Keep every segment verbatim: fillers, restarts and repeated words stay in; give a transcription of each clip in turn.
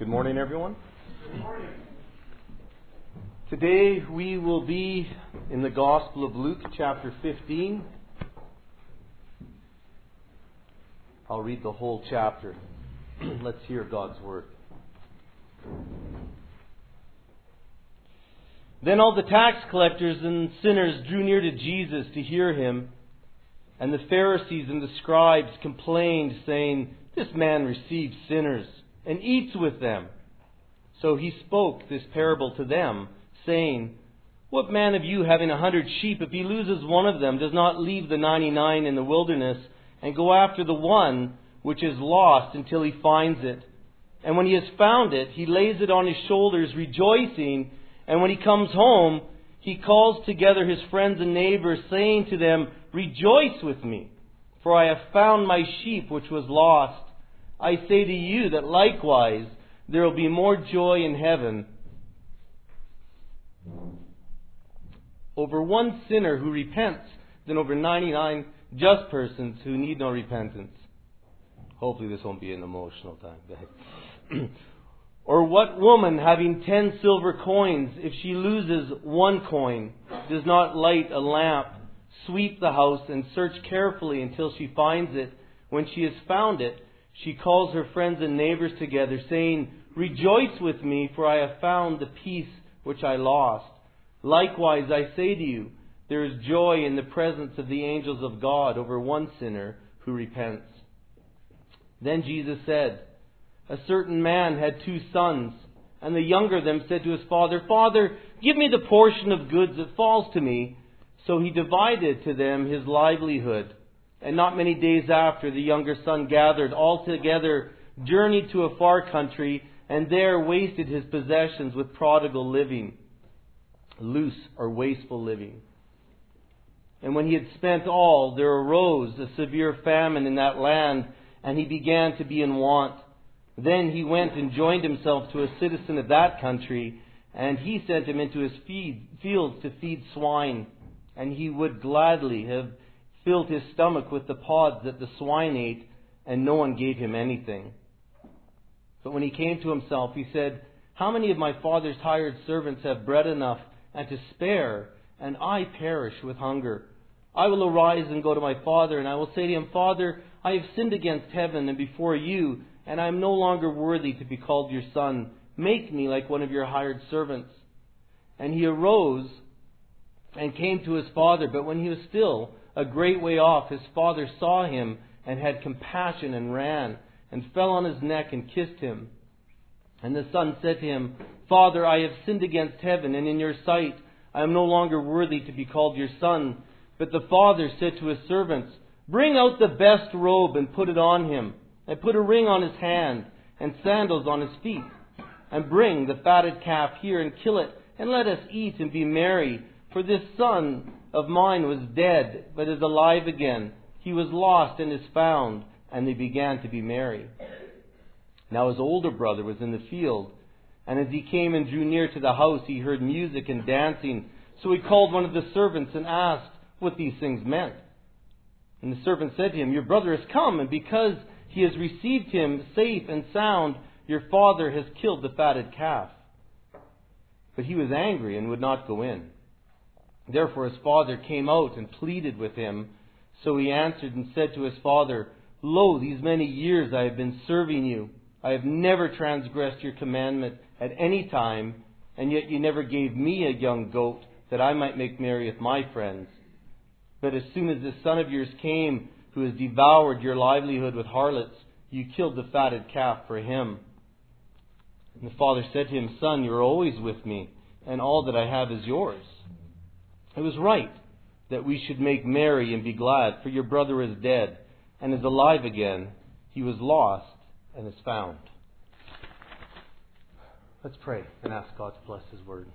Good morning, everyone. Good morning. Today we will be in the Gospel of Luke, chapter fifteen. I'll read the whole chapter. Let's hear God's word. Then all the tax collectors and sinners drew near to Jesus to hear him. And the Pharisees and the scribes complained, saying, "This man receives sinners and eats with them." So he spoke this parable to them, saying, "What man of you, having a hundred sheep, if he loses one of them, does not leave the ninety-nine in the wilderness and go after the one which is lost until he finds it? And when he has found it, he lays it on his shoulders, rejoicing. And when he comes home, he calls together his friends and neighbors, saying to them, 'Rejoice with me, for I have found my sheep which was lost.' I say to you that likewise there will be more joy in heaven over one sinner who repents than over ninety-nine just persons who need no repentance." Hopefully this won't be an emotional time. "Or what woman, having ten silver coins, if she loses one coin, does not light a lamp, sweep the house, and search carefully until she finds it? When she has found it, she calls her friends and neighbors together, saying, 'Rejoice with me, for I have found the piece which I lost.' Likewise, I say to you, there is joy in the presence of the angels of God over one sinner who repents." Then Jesus said, "A certain man had two sons, and the younger of them said to his father, 'Father, give me the portion of goods that falls to me.' So he divided to them his livelihood. And not many days after, the younger son gathered all together, journeyed to a far country, and there wasted his possessions with prodigal living," loose or wasteful living. "And when he had spent all, there arose a severe famine in that land, and he began to be in want. Then he went and joined himself to a citizen of that country, and he sent him into his feed, fields to feed swine. And he would gladly have filled his stomach with the pods that the swine ate, and no one gave him anything. But when he came to himself, he said, 'How many of my father's hired servants have bread enough and to spare, and I perish with hunger? I will arise and go to my father, and I will say to him, Father, I have sinned against heaven and before you, and I am no longer worthy to be called your son. Make me like one of your hired servants.' And he arose and came to his father. But when he was still a great way off, his father saw him and had compassion and ran and fell on his neck and kissed him. And the son said to him, 'Father, I have sinned against heaven and in your sight. I am no longer worthy to be called your son.' But the father said to his servants, 'Bring out the best robe and put it on him, and put a ring on his hand and sandals on his feet. And bring the fatted calf here and kill it, and let us eat and be merry. For this son of mine was dead, but is alive again. He was lost and is found.' And they began to be merry. Now his older brother was in the field, and as he came and drew near to the house, he heard music and dancing. So he called one of the servants and asked what these things meant. And the servant said to him, 'Your brother has come, and because he has received him safe and sound, your father has killed the fatted calf.' But he was angry and would not go in. Therefore his father came out and pleaded with him. So he answered and said to his father, 'Lo, these many years I have been serving you. I have never transgressed your commandment at any time, and yet you never gave me a young goat that I might make merry with my friends. But as soon as this son of yours came, who has devoured your livelihood with harlots, you killed the fatted calf for him.' And the father said to him, 'Son, you are always with me, and all that I have is yours. It was right that we should make merry and be glad, for your brother is dead and is alive again. He was lost and is found.'" Let's pray and ask God to bless His word.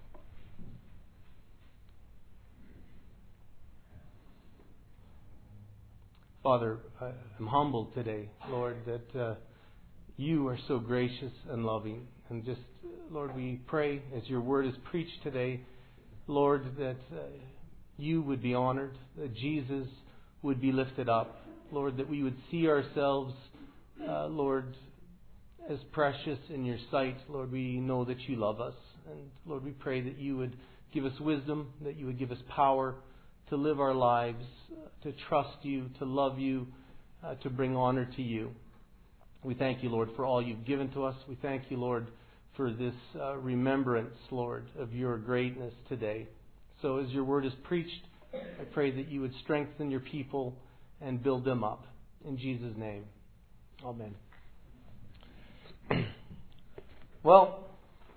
Father, I'm humbled today, Lord, that uh, you are so gracious and loving. And just, Lord, we pray as your word is preached today, Lord, that uh, you would be honored, that Jesus would be lifted up. Lord, that we would see ourselves, uh, Lord, as precious in your sight. Lord, we know that you love us. And Lord, we pray that you would give us wisdom, that you would give us power to live our lives, to trust you, to love you, uh, to bring honor to you. We thank you, Lord, for all you've given to us. We thank you, Lord, for this uh, remembrance, Lord, of your greatness today. So as your word is preached, I pray that you would strengthen your people and build them up. In Jesus' name, amen. Well,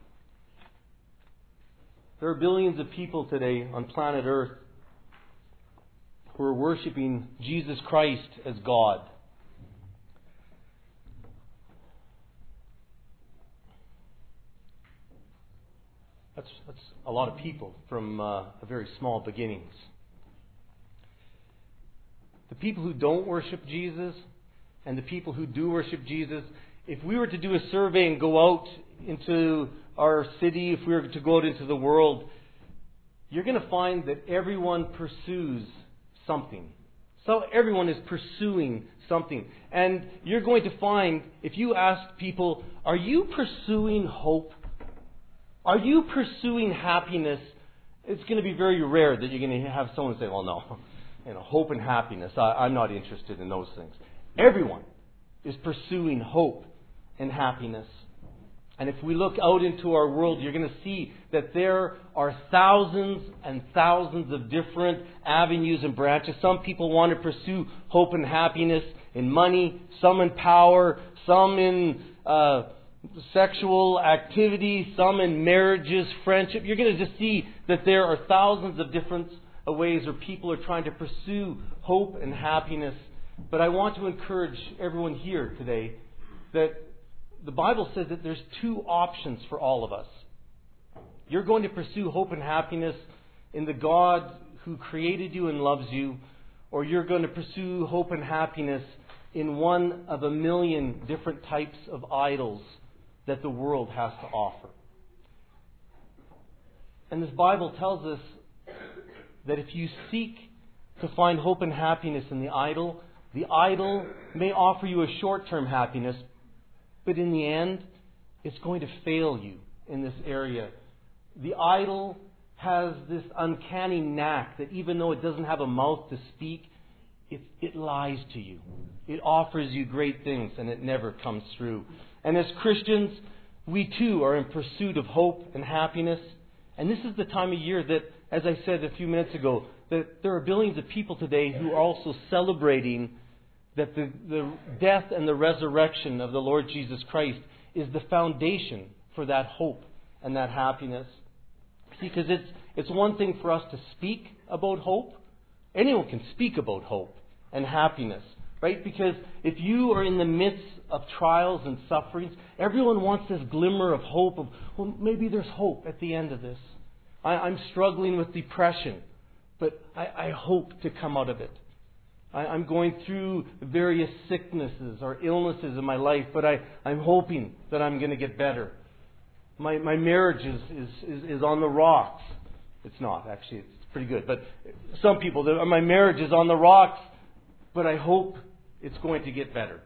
there are billions of people today on planet Earth who are worshiping Jesus Christ as God. That's, that's a lot of people from uh, very small beginnings. The people who don't worship Jesus and the people who do worship Jesus, if we were to do a survey and go out into our city, if we were to go out into the world, you're going to find that everyone pursues something. So everyone is pursuing something. And you're going to find, if you ask people, are you pursuing hope? Are you pursuing happiness? It's going to be very rare that you're going to have someone say, well, no, you know, hope and happiness, I, I'm not interested in those things. Everyone is pursuing hope and happiness. And if we look out into our world, you're going to see that there are thousands and thousands of different avenues and branches. Some people want to pursue hope and happiness in money, some in power, some in uh, sexual activity, some in marriages, friendship. You're going to just see that there are thousands of different ways where people are trying to pursue hope and happiness. But I want to encourage everyone here today that the Bible says that there's two options for all of us. You're going to pursue hope and happiness in the God who created you and loves you, or you're going to pursue hope and happiness in one of a million different types of idols that the world has to offer. And this Bible tells us that if you seek to find hope and happiness in the idol, the idol may offer you a short-term happiness, but in the end, it's going to fail you in this area. The idol has this uncanny knack that even though it doesn't have a mouth to speak, it, it lies to you. It offers you great things and it never comes through. And as Christians, we too are in pursuit of hope and happiness. And this is the time of year that, as I said a few minutes ago, that there are billions of people today who are also celebrating that the, the death and the resurrection of the Lord Jesus Christ is the foundation for that hope and that happiness. See, because it's, it's one thing for us to speak about hope. Anyone can speak about hope and happiness, right? Because if you are in the midst of trials and sufferings, everyone wants this glimmer of hope of, well, maybe there's hope at the end of this. I, I'm struggling with depression, but I, I hope to come out of it. I, I'm going through various sicknesses or illnesses in my life, but I, I'm hoping that I'm going to get better. My, my marriage is, is, is, is on the rocks. It's not, actually. It's pretty good. But some people, my marriage is on the rocks, but I hope it's going to get better.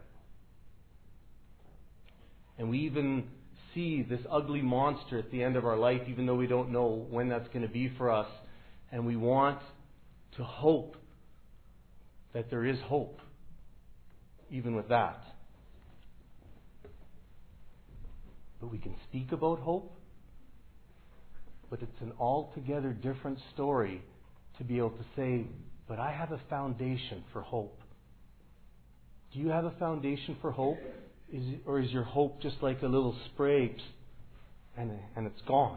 And we even see this ugly monster at the end of our life, even though we don't know when that's going to be for us. And we want to hope that there is hope, even with that. But we can speak about hope, but it's an altogether different story to be able to say, but I have a foundation for hope. Do you have a foundation for hope? Is it, or is your hope just like a little spray and, and it's gone?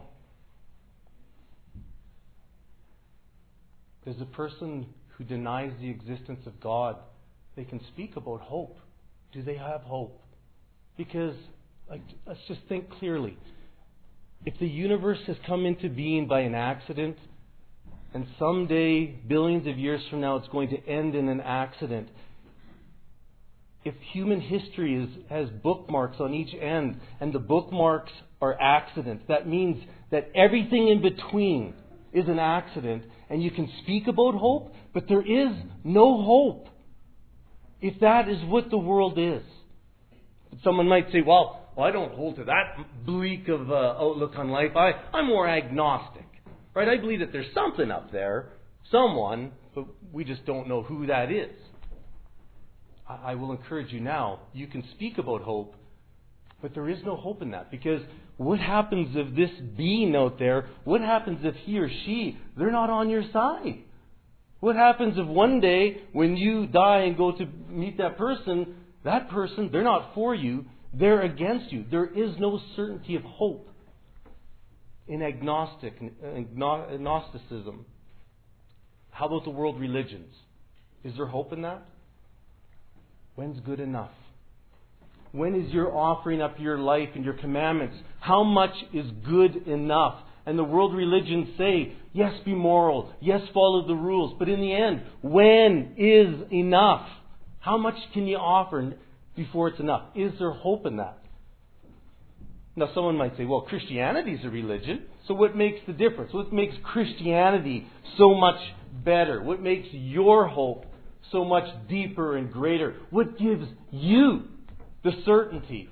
There's a person who denies the existence of God. They can speak about hope. Do they have hope? Because, like, let's just think clearly. If the universe has come into being by an accident, and someday, billions of years from now, it's going to end in an accident, if human history is, has bookmarks on each end, and the bookmarks are accidents, that means that everything in between is an accident, and you can speak about hope, but there is no hope if that is what the world is. Someone might say, well, well, I don't hold to that bleak of uh, outlook on life. I, I'm more agnostic. Right? I believe that there's something up there, someone, but we just don't know who that is. I, I will encourage you now, you can speak about hope, but there is no hope in that. Because what happens if this being out there, what happens if he or she, they're not on your side? What happens if one day when you die and go to meet that person, that person, they're not for you, they're against you. There is no certainty of hope in agnostic, agnosticism. How about the world religions? Is there hope in that? When's good enough? When is your offering up your life and your commandments? How much is good enough? And the world religions say, yes, be moral. Yes, follow the rules. But in the end, when is enough? How much can you offer before it's enough? Is there hope in that? Now, someone might say, well, Christianity is a religion. So what makes the difference? What makes Christianity so much better? What makes your hope so much deeper and greater? What gives you the certainty?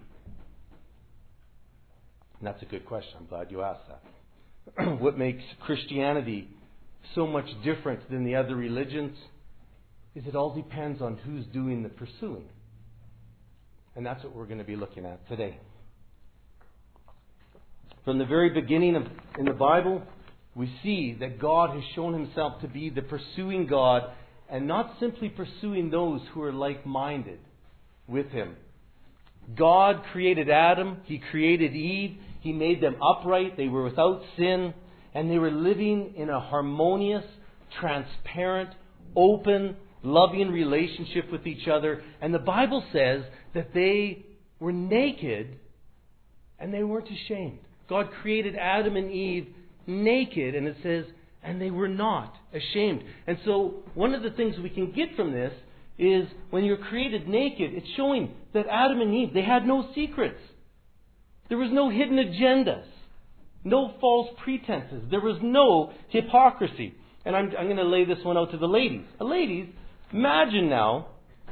And that's a good question. I'm glad you asked that. What makes Christianity so much different than the other religions is it all depends on who's doing the pursuing. And that's what we're going to be looking at today. From the very beginning of in the Bible, we see that God has shown himself to be the pursuing God, and not simply pursuing those who are like-minded with him. God created Adam, he created Eve, he made them upright, they were without sin, and they were living in a harmonious, transparent, open, loving relationship with each other. And the Bible says that they were naked and they weren't ashamed. God created Adam and Eve naked, and it says, and they were not ashamed. And so one of the things we can get from this is when you're created naked, it's showing that Adam and Eve, they had no secrets. There was no hidden agendas, no false pretenses. There was no hypocrisy. And I'm, I'm going to lay this one out to the ladies. Uh, ladies, imagine now,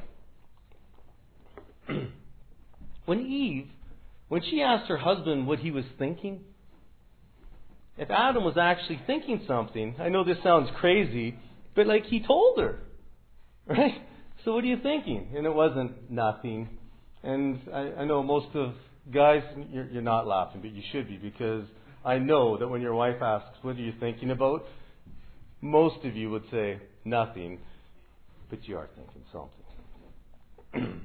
when Eve, when she asked her husband what he was thinking, if Adam was actually thinking something, I know this sounds crazy, but like he told her, right? So what are you thinking? And it wasn't nothing. And I, I know most of guys, you're, you're not laughing, but you should be, because I know that when your wife asks, what are you thinking about? Most of you would say nothing, but you are thinking something.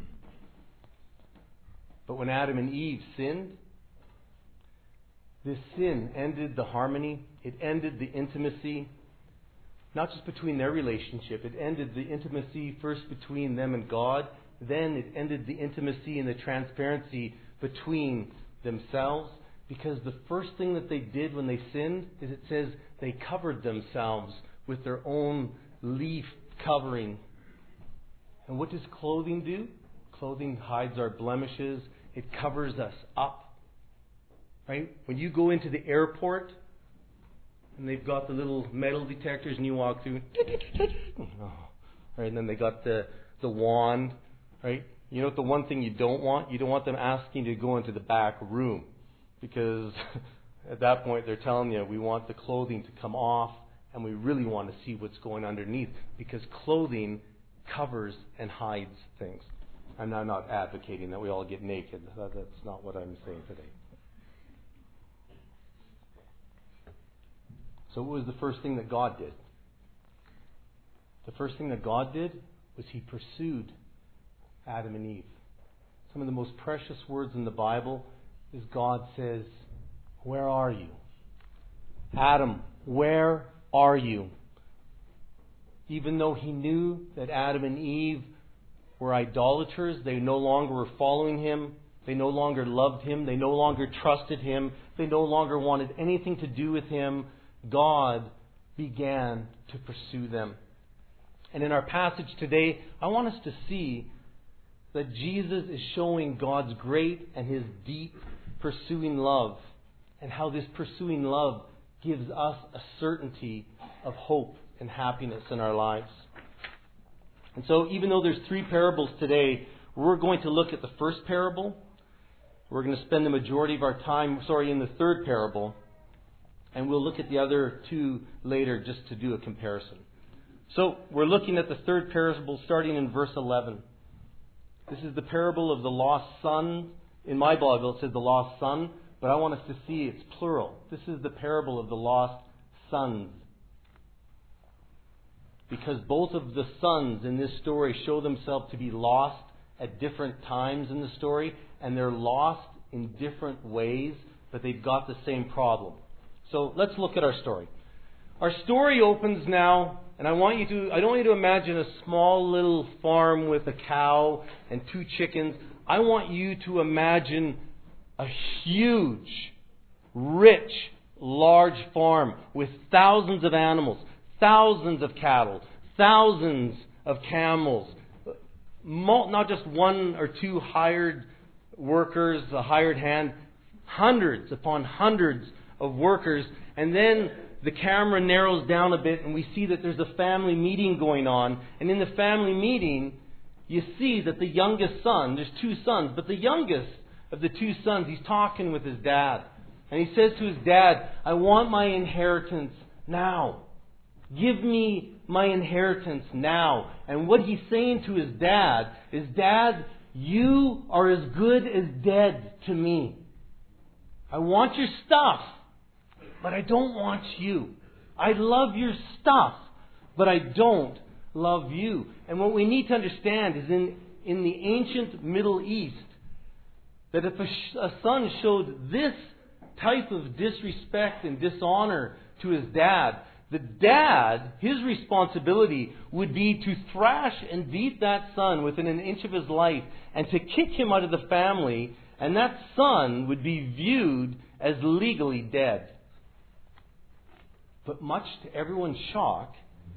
But when Adam and Eve sinned, this sin ended the harmony. It ended the intimacy, not just between their relationship. It ended the intimacy first between them and God. Then it ended the intimacy and the transparency between themselves. Because the first thing that they did when they sinned is it says they covered themselves with their own leaf covering. And what does clothing do? Clothing hides our blemishes. It covers us up. Right? When you go into the airport and they've got the little metal detectors and you walk through, oh, right? And then they got the, the wand, right? You know what the one thing you don't want? You don't want them asking you to go into the back room, because at that point they're telling you, we want the clothing to come off and we really want to see what's going underneath, because clothing covers and hides things. I'm not, I'm not advocating that we all get naked. That, that's not what I'm saying today. So what was the first thing that God did? The first thing that God did was He pursued Adam and Eve. Some of the most precious words in the Bible is God says, "Where are you? Adam, where are you?" Even though He knew that Adam and Eve were idolaters, they no longer were following Him, they no longer loved Him, they no longer trusted Him, they no longer wanted anything to do with Him, God began to pursue them. And in our passage today, I want us to see that Jesus is showing God's great and His deep pursuing love, and how this pursuing love gives us a certainty of hope and happiness in our lives. And so even though there's three parables today, we're going to look at the first parable, We're going to spend the majority of our time, sorry, in the third parable. And we'll look at the other two later just to do a comparison. So we're looking at the third parable starting in verse eleven. This is the parable of the lost son. In my Bible it says the lost son, but I want us to see it's plural. This is the parable of the lost sons. Because both of the sons in this story show themselves to be lost at different times in the story, and they're lost in different ways, but they've got the same problem. So let's look at our story. Our story opens now, and I want you to I don't want you to imagine a small little farm with a cow and two chickens. I want you to imagine a huge, rich, large farm with thousands of animals, thousands of cattle, thousands of camels, not just one or two hired workers, a hired hand, hundreds upon hundreds of workers. And then the camera narrows down a bit and we see that there's a family meeting going on. And in the family meeting, you see that the youngest son, there's two sons, but the youngest of the two sons, he's talking with his dad. And he says to his dad, I want my inheritance now. Give me my inheritance now. And what he's saying to his dad is, Dad, you are as good as dead to me. I want your stuff, but I don't want you. I love your stuff, but I don't love you. And what we need to understand is in, in the ancient Middle East, that if a, sh- a son showed this type of disrespect and dishonor to his dad, the dad, his responsibility would be to thrash and beat that son within an inch of his life and to kick him out of the family, and that son would be viewed as legally dead. But much to everyone's shock,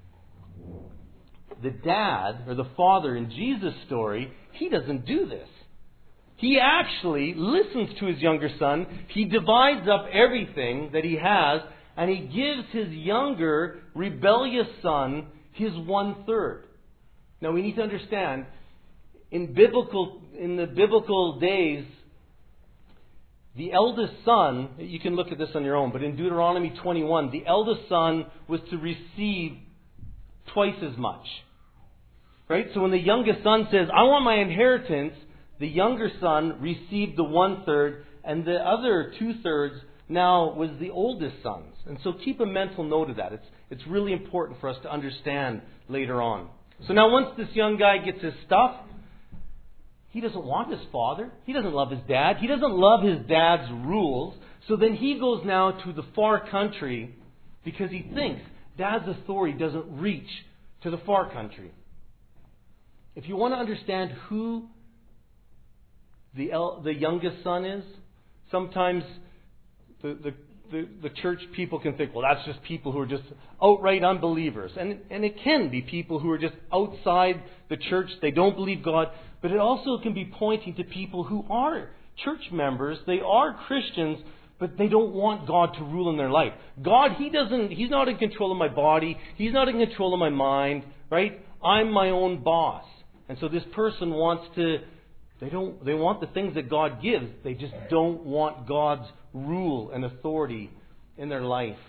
the dad, or the father in Jesus' story, he doesn't do this. He actually listens to his younger son. He divides up everything that he has, and he gives his younger, rebellious son his one-third. Now we need to understand, in biblical, in the biblical days, the eldest son, you can look at this on your own, but in Deuteronomy twenty-one, the eldest son was to receive twice as much. Right? So when the youngest son says, I want my inheritance, the younger son received the one-third, and the other two-thirds now was the oldest son's. And so keep a mental note of that. It's, it's really important for us to understand later on. So now once this young guy gets his stuff, he doesn't want his father. He doesn't love his dad. He doesn't love his dad's rules. So then he goes now to the far country because he thinks dad's authority doesn't reach to the far country. If you want to understand who the el- the youngest son is, sometimes the, the The, the church people can think, well, that's just people who are just outright unbelievers. And, and it can be people who are just outside the church. They don't believe God. But it also can be pointing to people who are church members. They are Christians, but they don't want God to rule in their life. God, He doesn't, He's not in control of my body. He's not in control of my mind, right? I'm my own boss. And so this person wants to, they don't, they want the things that God gives. They just don't want God's rule and authority in their life.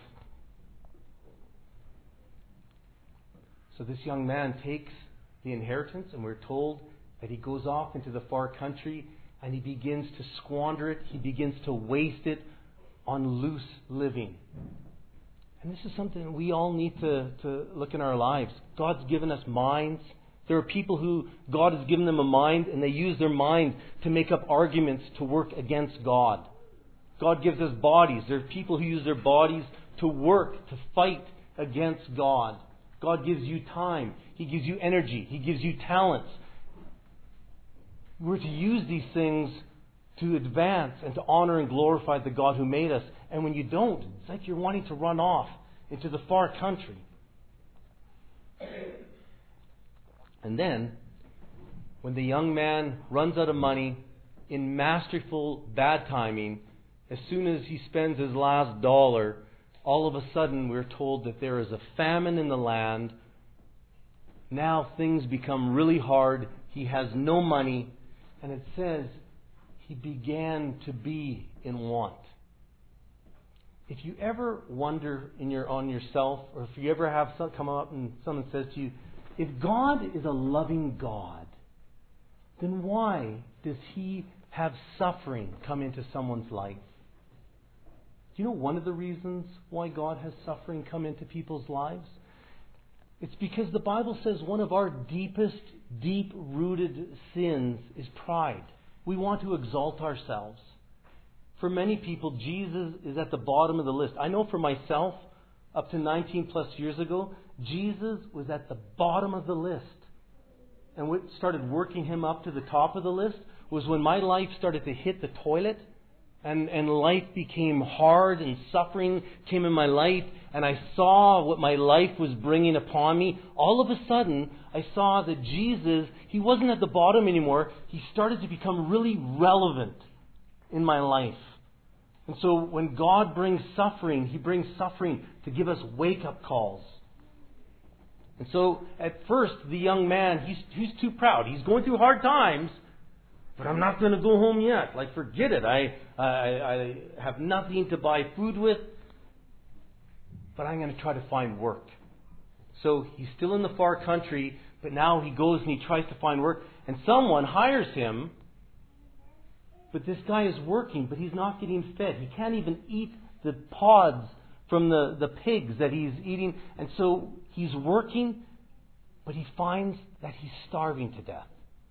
So this young man takes the inheritance, and we're told that he goes off into the far country and he begins to squander it. He begins to waste it on loose living. And this is something that we all need to, to look in our lives. God's given us minds. There are people who God has given them a mind, and they use their mind to make up arguments to work against God. God gives us bodies. There are people who use their bodies to work, to fight against God. God gives you time. He gives you energy. He gives you talents. We're to use these things to advance and to honor and glorify the God who made us. And when you don't, it's like you're wanting to run off into the far country. And then, when the young man runs out of money, in masterful bad timing, as soon as he spends his last dollar, all of a sudden we're told that there is a famine in the land. Now things become really hard. He has no money. And it says he began to be in want. If you ever wonder in your on yourself, or if you ever have some come up and someone says to you, if God is a loving God, then why does He have suffering come into someone's life? Do you know one of the reasons why God has suffering come into people's lives? It's because the Bible says one of our deepest, deep-rooted sins is pride. We want to exalt ourselves. For many people, Jesus is at the bottom of the list. I know for myself, up to nineteen plus years ago, Jesus was at the bottom of the list. And what started working Him up to the top of the list was when my life started to hit the toilet, and, and life became hard and suffering came in my life, and I saw what my life was bringing upon me. All of a sudden, I saw that Jesus, He wasn't at the bottom anymore. He started to become really relevant in my life. And so when God brings suffering, He brings suffering to give us wake-up calls. And so at first, the young man, he's, he's too proud. He's going through hard times, but I'm not going to go home yet. Like, forget it. I, I, I have nothing to buy food with, but I'm going to try to find work. So he's still in the far country, but now he goes and he tries to find work. And someone hires him, but this guy is working, but he's not getting fed. He can't even eat the pods from the, the pigs that he's eating. And so he's working, but he finds that he's starving to death.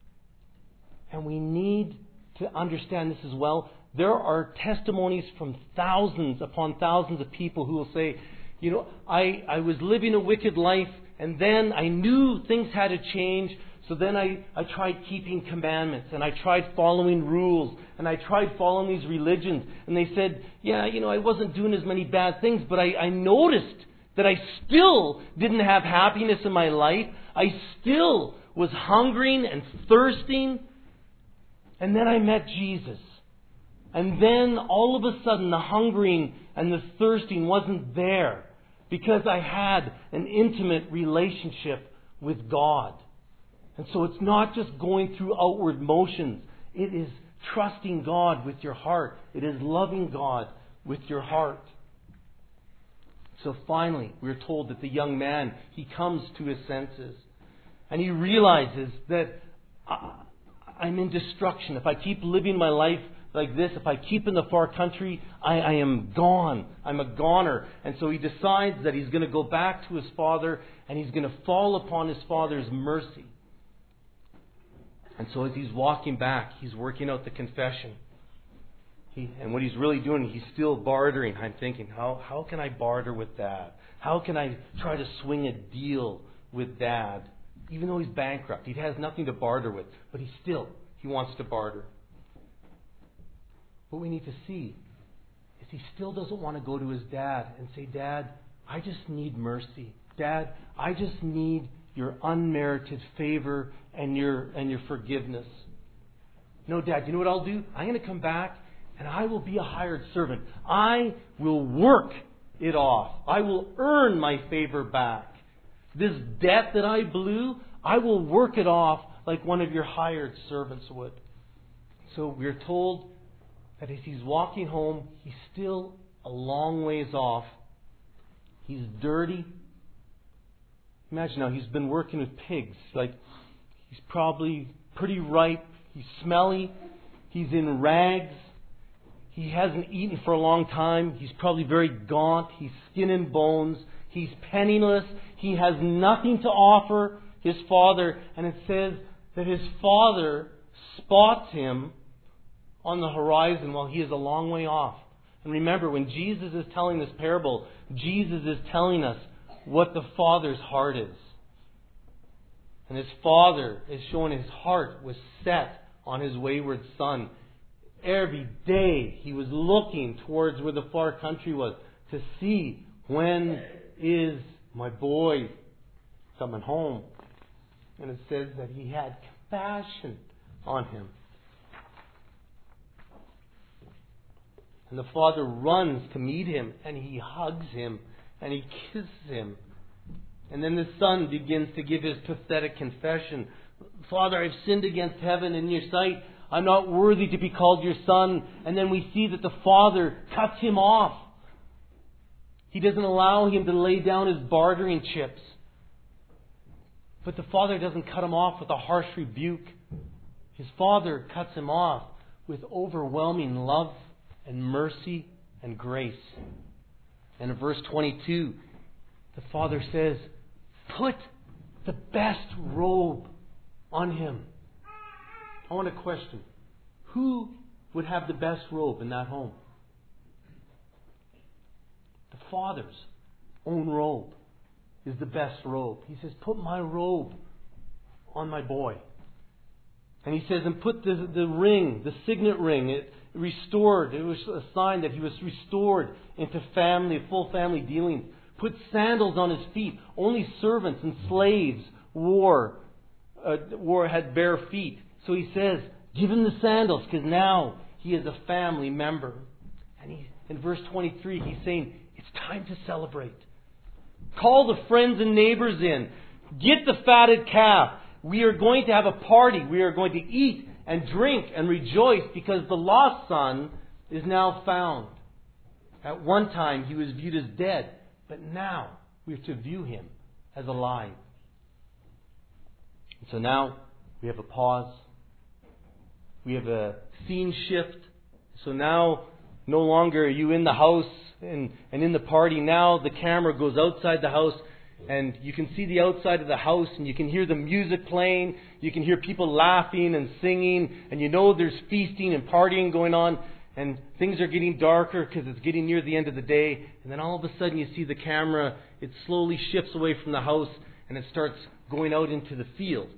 And we need to understand this as well. There are testimonies from thousands upon thousands of people who will say, you know, I, I was living a wicked life, and then I knew things had to change. So then I, I tried keeping commandments, and I tried following rules, and I tried following these religions. And they said, yeah, you know, I wasn't doing as many bad things, but I, I noticed that I still didn't have happiness in my life. I still was hungering and thirsting. And then I met Jesus. And then all of a sudden the hungering and the thirsting wasn't there, because I had an intimate relationship with God. And so it's not just going through outward motions. It is trusting God with your heart. It is loving God with your heart. So finally, we're told that the young man, he comes to his senses. And he realizes that I'm in destruction. If I keep living my life like this, if I keep in the far country, I, I am gone. I'm a goner. And so he decides that he's going to go back to his father, and he's going to fall upon his father's mercy. And so as he's walking back, he's working out the confession. He, and what he's really doing, he's still bartering. I'm thinking, how, how can I barter with Dad? How can I try to swing a deal with Dad? Even though he's bankrupt, he has nothing to barter with. But he still, he wants to barter. What we need to see is he still doesn't want to go to his dad and say, Dad, I just need mercy. Dad, I just need your unmerited favor and your and your forgiveness. No, Dad, you know what I'll do? I'm going to come back and I will be a hired servant. I will work it off. I will earn my favor back. This debt that I blew, I will work it off like one of your hired servants would. So we're told that as he's walking home, he's still a long ways off. He's dirty. Imagine now, he's been working with pigs. Like, he's probably pretty ripe. He's smelly. He's in rags. He hasn't eaten for a long time. He's probably very gaunt. He's skin and bones. He's penniless. He has nothing to offer his father. And it says that his father spots him on the horizon while he is a long way off. And remember, when Jesus is telling this parable, Jesus is telling us what the Father's heart is. And his Father is showing his heart was set on his wayward son. Every day he was looking towards where the far country was to see, when is my boy coming home? And it says that he had compassion on him. And the father runs to meet him, and he hugs him, and he kisses him. And then the son begins to give his pathetic confession. Father, I've sinned against heaven and your sight. I'm not worthy to be called your son. And then we see that the father cuts him off. He doesn't allow him to lay down his bartering chips. But the father doesn't cut him off with a harsh rebuke. His father cuts him off with overwhelming love and mercy and grace. And in verse twenty-two, the father says, put the best robe on him. I want to question, who would have the best robe in that home? The father's own robe is the best robe. He says, put my robe on my boy. And he says, and put the, the ring, the signet ring, it restored. It was a sign that he was restored into family, full family dealings. Put sandals on his feet. Only servants and slaves wore, uh, wore had bare feet. So he says, give him the sandals, because now he is a family member. And he, in verse twenty-three, he's saying, it's time to celebrate. Call the friends and neighbors in. Get the fatted calf. We are going to have a party. We are going to eat and drink and rejoice because the lost son is now found. At one time he was viewed as dead, but now we are to view him as alive. And so now we have a pause. We have a scene shift. So now no longer are you in the house and, and in the party. Now the camera goes outside the house and you can see the outside of the house and you can hear the music playing. You can hear people laughing and singing, and you know there's feasting and partying going on, and things are getting darker because it's getting near the end of the day. And then all of a sudden you see the camera, it slowly shifts away from the house and it starts going out into the fields.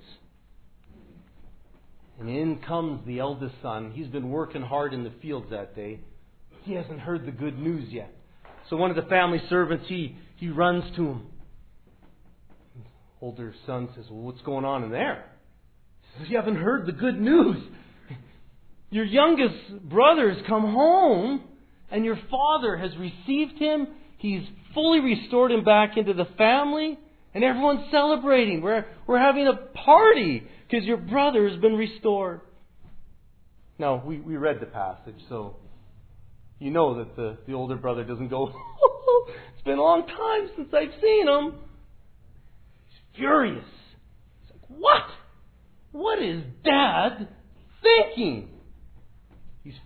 And in comes the eldest son. He's been working hard in the fields that day. He hasn't heard the good news yet. So one of the family servants, he, he runs to him. The older son says, well, what's going on in there? He says, you haven't heard the good news. Your youngest brother has come home and your father has received him. He's fully restored him back into the family and everyone's celebrating. We're, we're having a party because your brother has been restored. Now, we, we read the passage, so you know that the, the older brother doesn't go, oh, it's been a long time since I've seen him. He's furious. He's like, what? What is Dad thinking? He's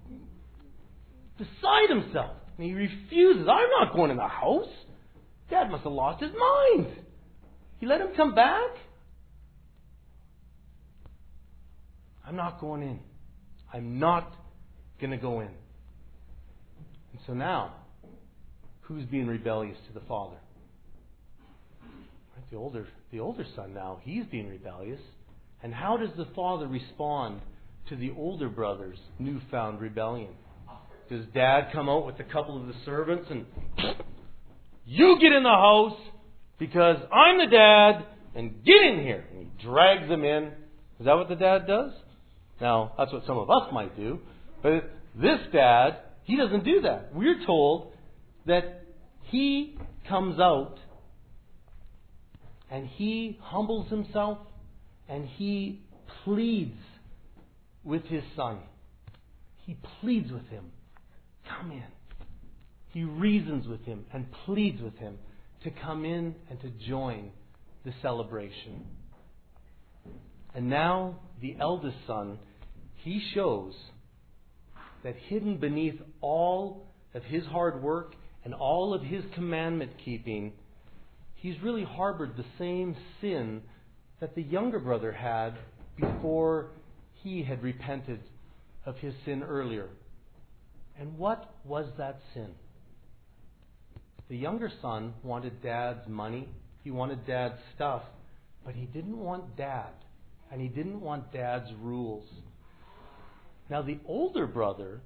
beside himself. And he refuses. I'm not going in the house. Dad must have lost his mind. He let him come back? I'm not going in. I'm not going to go in. And so now, who's being rebellious to the father? Right, the older, the older son now, he's being rebellious. And how does the father respond to the older brother's newfound rebellion? Does Dad come out with a couple of the servants and, you get in the house because I'm the dad and get in here? And he drags them in. Is that what the dad does? Now, that's what some of us might do. But this dad, he doesn't do that. We're told that he comes out and he humbles himself and he pleads with his son. He pleads with him. Come in. He reasons with him and pleads with him to come in and to join the celebration. And now the eldest son, he shows that hidden beneath all of his hard work and all of his commandment keeping, he's really harbored the same sin that the younger brother had before he had repented of his sin earlier. And what was that sin? The younger son wanted Dad's money. He wanted Dad's stuff. But he didn't want Dad. And he didn't want Dad's rules. Now the older brother,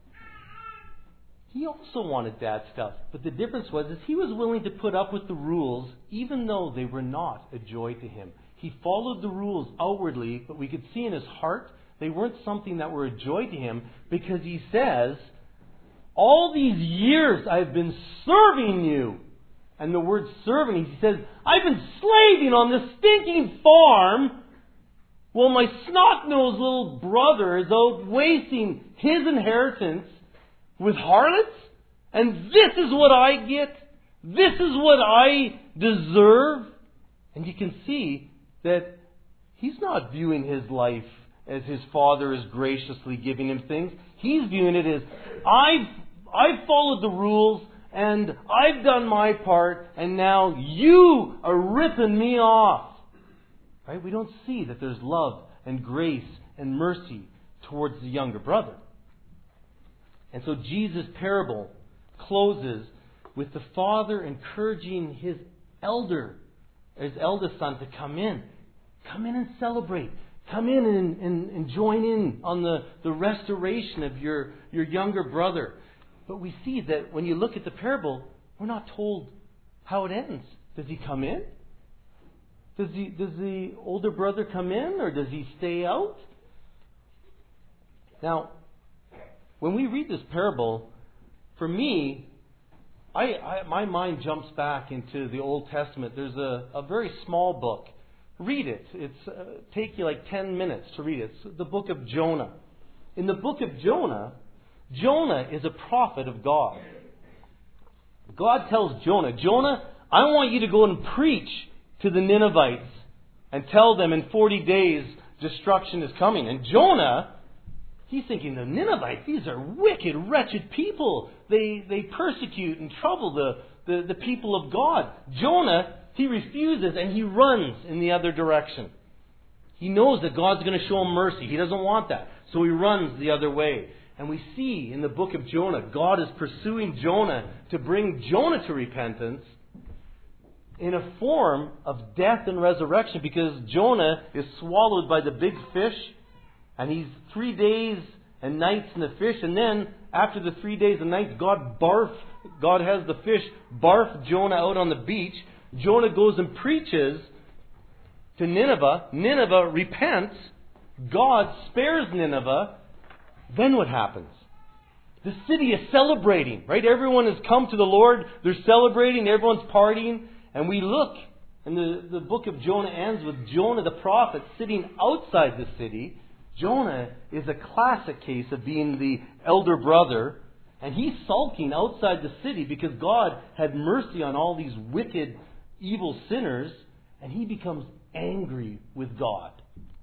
he also wanted Dad's stuff. But the difference was is he was willing to put up with the rules even though they were not a joy to him. He followed the rules outwardly, but we could see in his heart they weren't something that were a joy to him, because he says, all these years I've been serving you. And the word serving, he says, I've been slaving on this stinking farm Well, my snot-nosed little brother is out wasting his inheritance with harlots, and this is what I get. This is what I deserve. And you can see that he's not viewing his life as his father is graciously giving him things. He's viewing it as, I've, I've followed the rules, and I've done my part, and now you are ripping me off. Right? We don't see that there's love and grace and mercy towards the younger brother. And so Jesus' parable closes with the father encouraging his elder, his eldest son, to come in. Come in and celebrate. Come in and, and, and join in on the, the restoration of your, your younger brother. But we see that when you look at the parable, we're not told how it ends. Does he come in? Does he, does the older brother come in, or does he stay out? Now, when we read this parable, for me, I, I, my mind jumps back into the Old Testament. There's a, a very small book. Read it. It's uh, take you like ten minutes to read it. It's the book of Jonah. In the book of Jonah, Jonah is a prophet of God. God tells Jonah, Jonah, I want you to go and preach to the Ninevites and tell them in forty days destruction is coming. And Jonah, he's thinking, the Ninevites, these are wicked, wretched people. They they persecute and trouble the, the, the people of God. Jonah, he refuses and he runs in the other direction. He knows that God's going to show him mercy. He doesn't want that. So he runs the other way. And we see in the book of Jonah, God is pursuing Jonah to bring Jonah to repentance in a form of death and resurrection, because Jonah is swallowed by the big fish, and he's three days and nights in the fish, and then after the three days and nights, God barf, God has the fish barf Jonah out on the beach. Jonah goes and preaches to Nineveh. Nineveh repents. God spares Nineveh. Then what happens? The city is celebrating, right? Everyone has come to the Lord. They're celebrating. Everyone's partying. And we look, and the, the book of Jonah ends with Jonah the prophet sitting outside the city. Jonah is a classic case of being the elder brother. And he's sulking outside the city because God had mercy on all these wicked, evil sinners. And he becomes angry with God.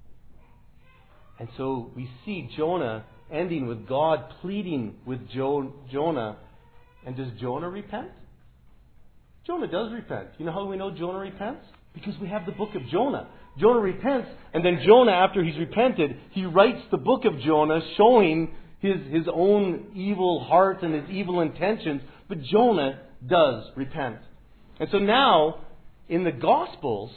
And so we see Jonah ending with God pleading with jo- Jonah. And does Jonah repent? Jonah does repent. You know how we know Jonah repents? Because we have the book of Jonah. Jonah repents, and then Jonah, after he's repented, he writes the book of Jonah showing his, his own evil heart and his evil intentions. But Jonah does repent. And so now, in the Gospels,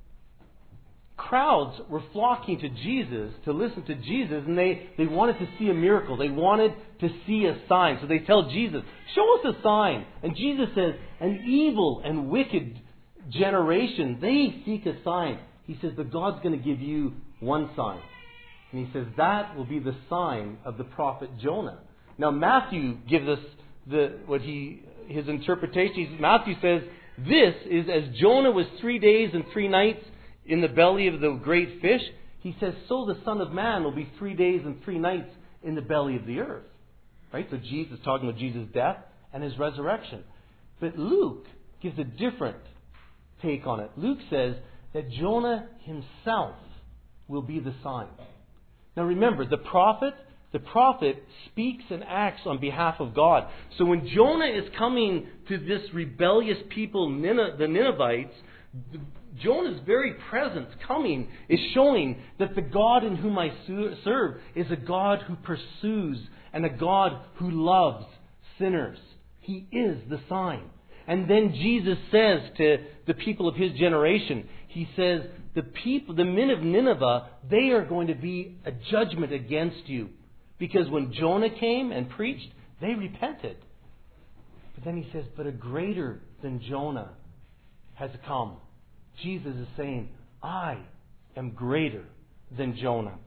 crowds were flocking to Jesus to listen to Jesus, and they, they wanted to see a miracle. They wanted to see a sign. So they tell Jesus, show us a sign. And Jesus says, an evil and wicked generation, they seek a sign. He says, but God's going to give you one sign. And he says, that will be the sign of the prophet Jonah. Now Matthew gives us the what he his interpretation. Matthew says, this is as Jonah was three days and three nights in the belly of the great fish. He says, so the Son of Man will be three days and three nights in the belly of the earth. Right? So Jesus talking about Jesus' death and his resurrection. But Luke gives a different take on it. Luke says that Jonah himself will be the sign. Now remember, the prophet, the prophet speaks and acts on behalf of God. So when Jonah is coming to this rebellious people, the Ninevites, Jonah's very presence coming is showing that the God in whom I serve is a God who pursues and a God who loves sinners. He is the sign. And then Jesus says to the people of his generation, he says, the people, the men of Nineveh, they are going to be a judgment against you. Because when Jonah came and preached, they repented. But then he says, but a greater than Jonah has come. Jesus is saying, I am greater than Jonah.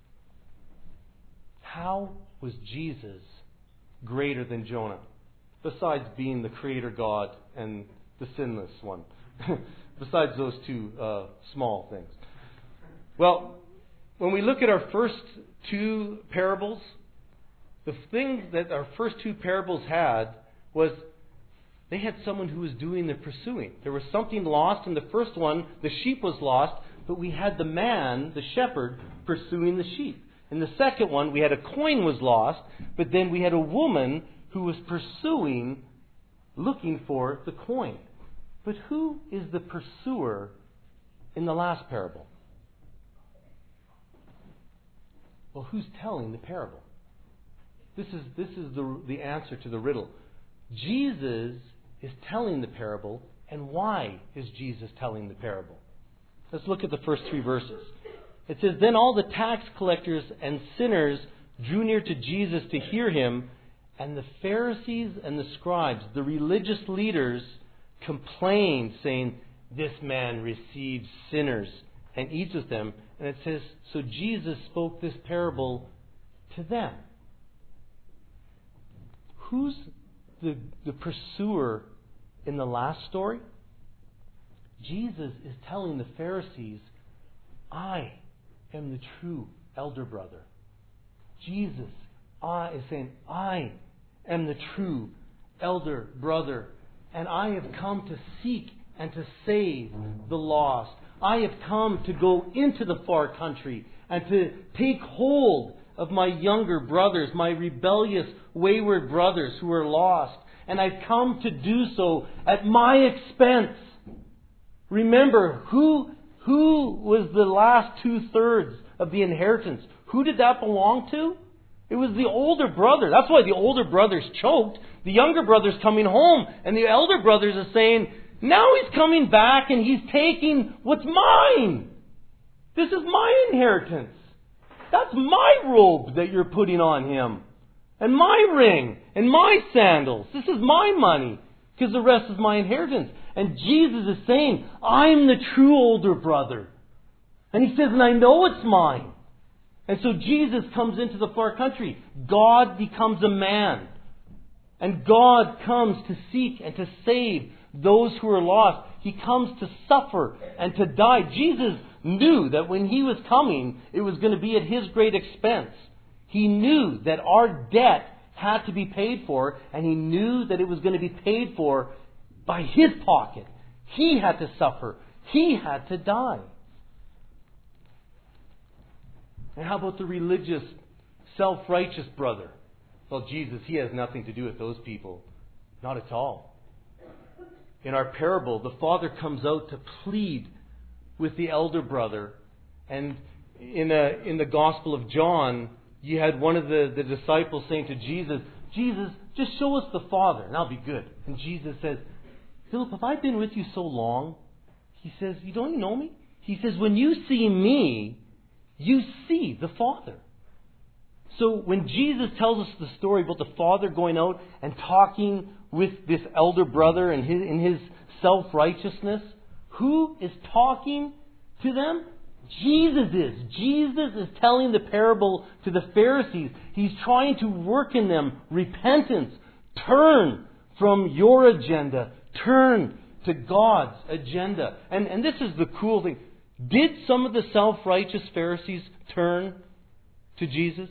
How was Jesus greater than Jonah? Besides being the creator God and the sinless one. Besides those two uh, small things. Well, when we look at our first two parables, the thing that our first two parables had was they had someone who was doing the pursuing. There was something lost in the first one. The sheep was lost, but we had the man, the shepherd, pursuing the sheep. In the second one, we had a coin was lost, but then we had a woman who was pursuing, looking for the coin. But who is the pursuer in the last parable? Well, who's telling the parable? This is, this is the, the answer to the riddle. Jesus is telling the parable. And why is Jesus telling the parable? Let's look at the first three verses. It says, "Then all the tax collectors and sinners drew near to Jesus to hear him, and the Pharisees and the scribes, the religious leaders, complained, saying, 'This man receives sinners and eats with them.' And it says, so Jesus spoke this parable to them." Who's the, the pursuer in the last story? Jesus is telling the Pharisees, "I am the true elder brother." Jesus I, is saying, "I am the true elder brother. And I have come to seek and to save the lost. I have come to go into the far country and to take hold of my younger brothers, my rebellious, wayward brothers who are lost. And I've come to do so at my expense." Remember, who, who was the last two-thirds of the inheritance? Who did that belong to? It was the older brother. That's why the older brother's choked. The younger brother's coming home. And the elder brothers are saying, now he's coming back and he's taking what's mine. This is my inheritance. That's my robe that you're putting on him. And my ring. And my sandals. This is my money. Because the rest is my inheritance. And Jesus is saying, I'm the true older brother. And he says, and I know it's mine. And so Jesus comes into the far country. God becomes a man. And God comes to seek and to save those who are lost. He comes to suffer and to die. Jesus knew that when he was coming, it was going to be at his great expense. He knew that our debt had to be paid for, and he knew that it was going to be paid for by his pocket. He had to suffer. He had to die. And how about the religious, self-righteous brother? Well, Jesus, he has nothing to do with those people. Not at all. In our parable, the father comes out to plead with the elder brother. And in, a, in the Gospel of John, you had one of the, the disciples saying to Jesus, Jesus, just show us the Father, and I'll be good. And Jesus says, Philip, have I been with you so long? He says, you don't know me? He says, when you see me, you see the Father. So when Jesus tells us the story about the Father going out and talking with this elder brother and his, in his self-righteousness, who is talking to them? Jesus is. Jesus is telling the parable to the Pharisees. He's trying to work in them repentance. Turn from your agenda. Turn to God's agenda. And, and this is the cool thing. Did some of the self-righteous Pharisees turn to Jesus?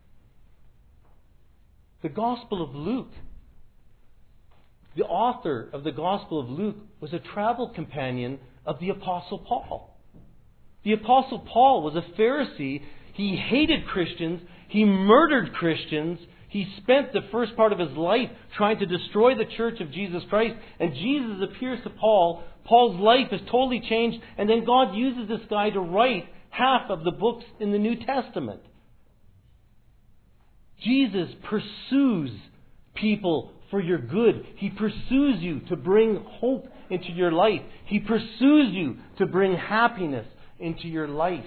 The Gospel of Luke, the author of the Gospel of Luke, was a travel companion of the Apostle Paul. The Apostle Paul was a Pharisee. He hated Christians. He murdered Christians. He spent the first part of his life trying to destroy the church of Jesus Christ. And Jesus appears to Paul. Paul's life is totally changed. And then God uses this guy to write half of the books in the New Testament. Jesus pursues people for your good. He pursues you to bring hope into your life. He pursues you to bring happiness into your life.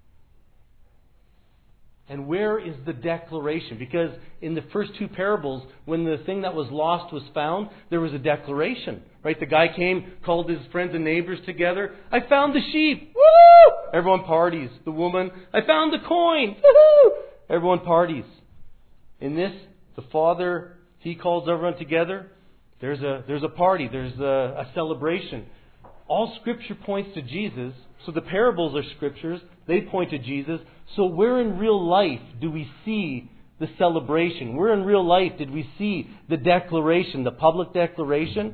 And where is the declaration? Because in the first two parables, when the thing that was lost was found, there was a declaration. Right? The guy came, called his friends and neighbors together. I found the sheep. Woo! Everyone parties. The woman, I found the coin. Woo! Everyone parties. In this, the Father, He calls everyone together. There's a there's a party. There's a, a celebration. All Scripture points to Jesus. So the parables are Scriptures. They point to Jesus. So where in real life do we see the celebration? Where in real life did we see the declaration, the public declaration?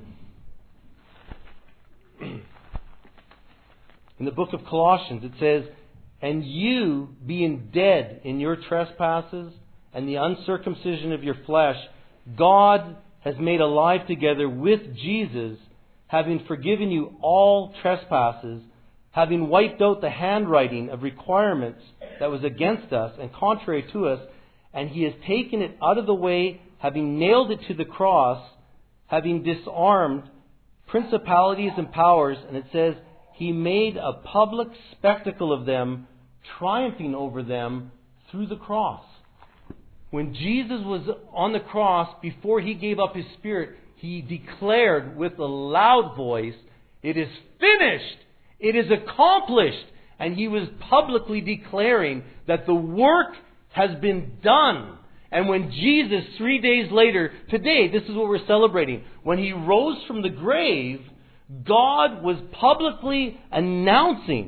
In the book of Colossians it says, "And you, being dead in your trespasses and the uncircumcision of your flesh, God has made alive together with Jesus, having forgiven you all trespasses, having wiped out the handwriting of requirements that was against us and contrary to us, and He has taken it out of the way, having nailed it to the cross, having disarmed principalities and powers," and it says, "He made a public spectacle of them, triumphing over them through the cross." When Jesus was on the cross, before He gave up His Spirit, He declared with a loud voice, "It is finished! It is accomplished!" And He was publicly declaring that the work has been done. And when Jesus, three days later, today, this is what we're celebrating, when He rose from the grave, God was publicly announcing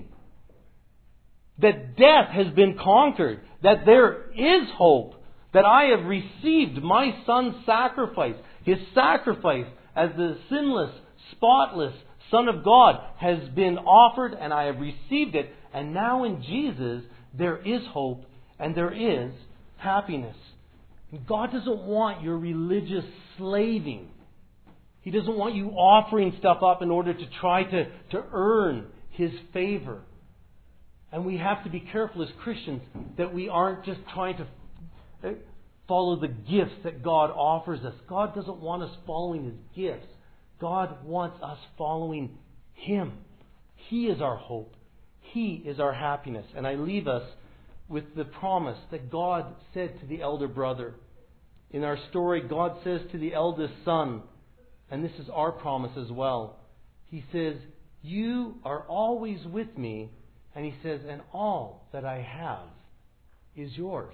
that death has been conquered, that there is hope, that I have received my Son's sacrifice. His sacrifice as the sinless, spotless Son of God has been offered, and I have received it. And now in Jesus, there is hope and there is happiness. God doesn't want your religious slaving. He doesn't want you offering stuff up in order to try to, to earn His favor. And we have to be careful as Christians that we aren't just trying to follow the gifts that God offers us. God doesn't want us following His gifts. God wants us following Him. He is our hope. He is our happiness. And I leave us with the promise that God said to the elder brother. In our story, God says to the eldest son, and this is our promise as well. He says, "You are always with me." And He says, "And all that I have is yours."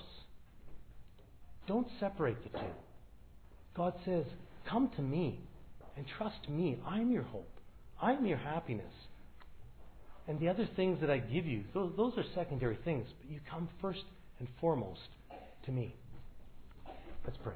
Don't separate the two. God says, "Come to me and trust me. I'm your hope. I'm your happiness. And the other things that I give you, those, those are secondary things. But you come first and foremost to me." Let's pray.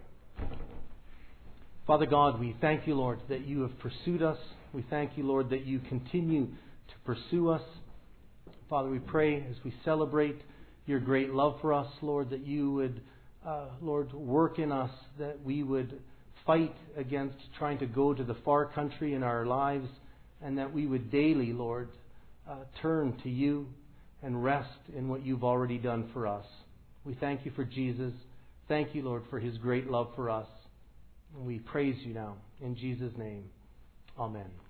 Father God, we thank You, Lord, that You have pursued us. We thank You, Lord, that You continue to pursue us. Father, we pray as we celebrate Your great love for us, Lord, that You would, uh, Lord, work in us, that we would fight against trying to go to the far country in our lives, and that we would daily, Lord, uh, turn to You and rest in what You've already done for us. We thank You for Jesus. Thank You, Lord, for His great love for us. And we praise You now. In Jesus' name, amen.